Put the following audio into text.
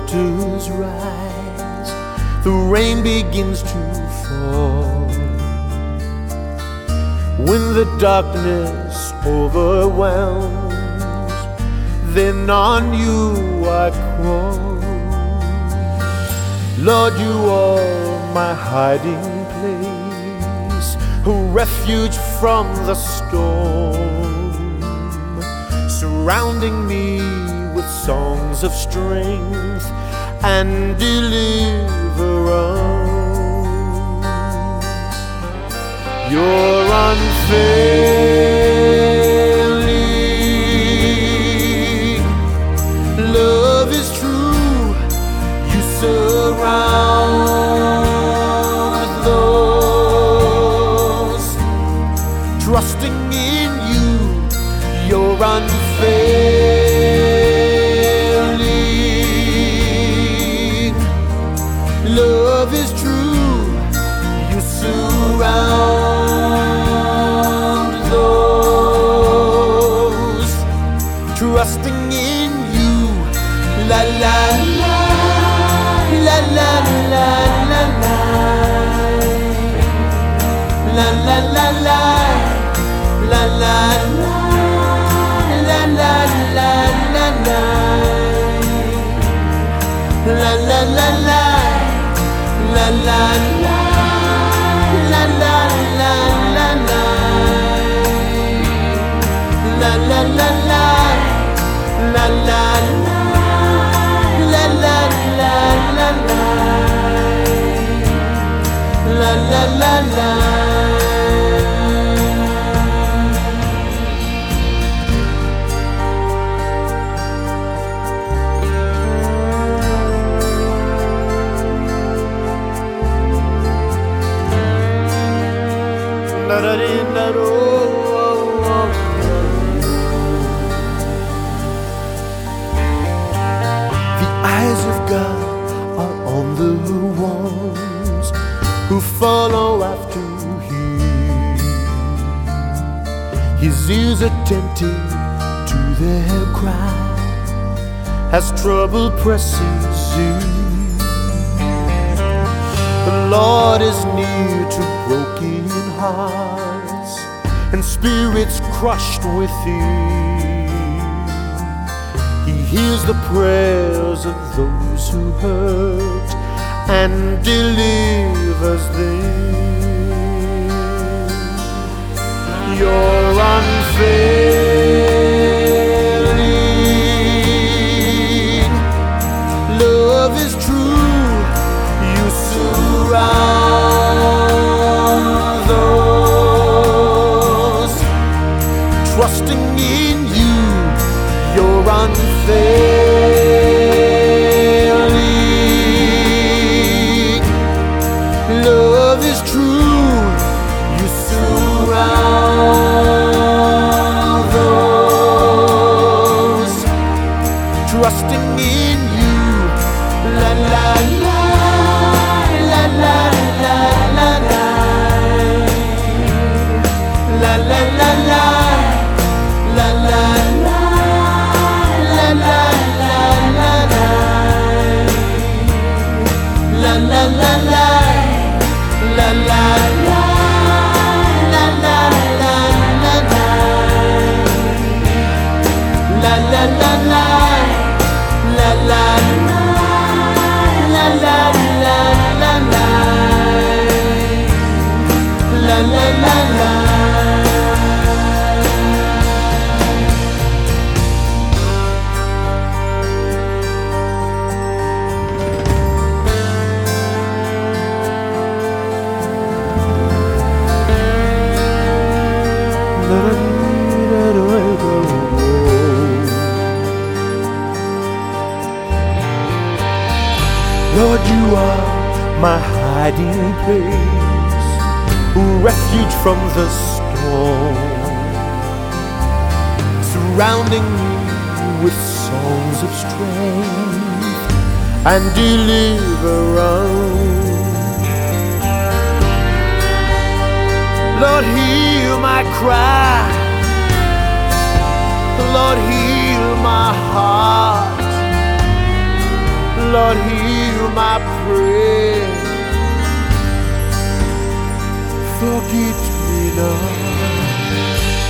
waters rise, the rain begins to fall. When the darkness overwhelms, then on you I call. Lord, you are my hiding place, a refuge from the storm, surrounding me with songs of strength and deliverance. You're unfailing, love is true, you surround those trusting in you. You're unfailing, love is true, you surround those trusting in you. La la la, la la la la la, la la la la, la la la, la la la la la, la la la la, la la la, la la la la la, la la la la, la la la, la la la la la, la la la la. The eyes of God are on the ones who follow after Him. His ears attentive to their cry as trouble presses in. The Lord is near to broken hearts and spirits crushed within. He hears the prayers of those who hurt and delivers them. You're unfailing, love is true, you surround those trusting in you. You're unfailing, love is true, you surround those trusting in you. La la la, la la la la la, la la la la, la la la, la la la la la, la la la la, la la la, la la la la la, la la la la, la la la, la la la la la, la la la la. Lord, you are my hiding place, a refuge from the storm, surrounding me with songs of strength and deliverance. Lord, hear my cry. Lord, heal my heart. Lord, hear my prayer. Forget me not.